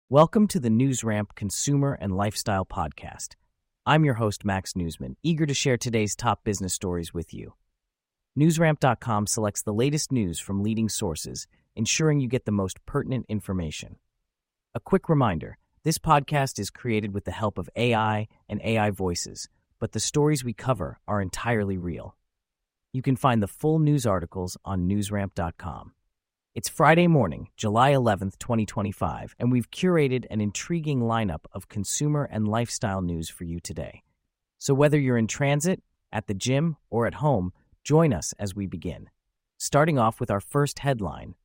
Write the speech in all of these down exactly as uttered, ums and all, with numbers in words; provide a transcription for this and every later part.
Welcome to the NewsRamp Consumer and Lifestyle Podcast. I'm your host, Max Newsman, eager to share today's top business stories with you. NewsRamp dot com selects the latest news from leading sources, ensuring you get the most pertinent information. A quick reminder, this podcast is created with the help of A I and A I voices, but the stories we cover are entirely real. You can find the full news articles on NewsRamp dot com. It's Friday morning, July eleventh, twenty twenty-five, and we've curated an intriguing lineup of consumer and lifestyle news for you today. So whether you're in transit, at the gym, or at home, join us as we begin. Starting off with our first headline.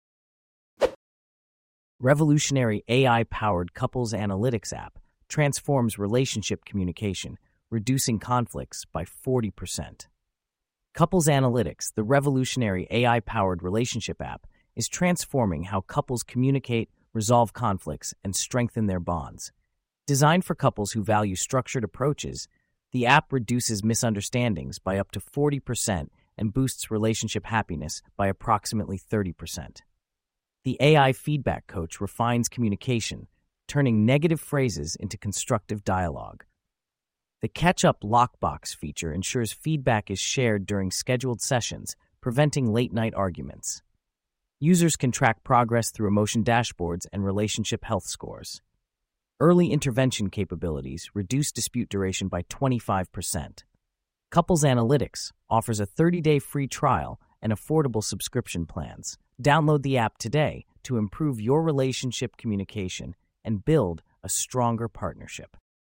Revolutionary A I-powered couples analytics app transforms relationship communication, reducing conflicts by forty percent. Couples Analytics, the revolutionary A I-powered relationship app, is transforming how couples communicate, resolve conflicts, and strengthen their bonds. Designed for couples who value structured approaches, the app reduces misunderstandings by up to forty percent and boosts relationship happiness by approximately thirty percent. The A I feedback coach refines communication, turning negative phrases into constructive dialogue. The Catch-Up Lockbox feature ensures feedback is shared during scheduled sessions, preventing late-night arguments. Users can track progress through emotion dashboards and relationship health scores. Early intervention capabilities reduce dispute duration by twenty-five percent. Couples Analytics offers a thirty-day free trial and affordable subscription plans. Download the app today to improve your relationship communication and build a stronger partnership.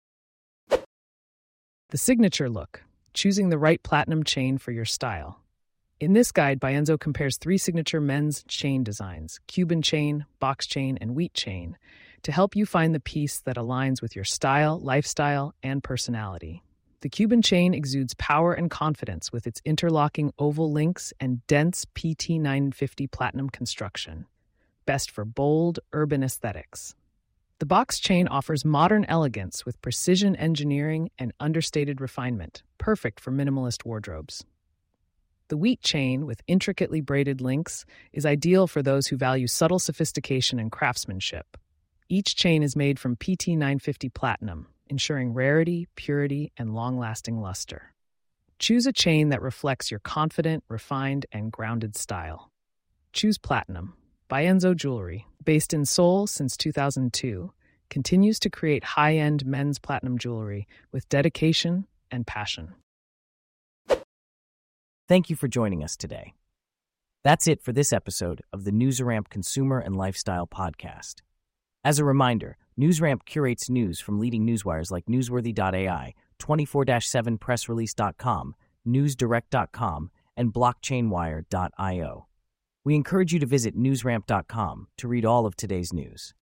The Signature Look, choosing the right platinum chain for your style. In this guide, Bienzo compares three signature men's chain designs, Cuban chain, box chain, and wheat chain, to help you find the piece that aligns with your style, lifestyle, and personality. The Cuban chain exudes power and confidence with its interlocking oval links and dense P T nine fifty platinum construction, best for bold, urban aesthetics. The box chain offers modern elegance with precision engineering and understated refinement, perfect for minimalist wardrobes. The wheat chain, with intricately braided links, is ideal for those who value subtle sophistication and craftsmanship. Each chain is made from P T nine fifty platinum, ensuring rarity, purity, and long-lasting luster. Choose a chain that reflects your confident, refined, and grounded style. Choose Platinum. Bienzo Jewelry, based in Seoul since two thousand two, continues to create high-end men's platinum jewelry with dedication and passion. Thank you for joining us today. That's it for this episode of the NewsRamp Consumer and Lifestyle Podcast. As a reminder, NewsRamp curates news from leading newswires like Newsworthy dot A I, twenty-four seven press release dot com, News Direct dot com, and Blockchain Wire dot io. We encourage you to visit NewsRamp dot com to read all of today's news.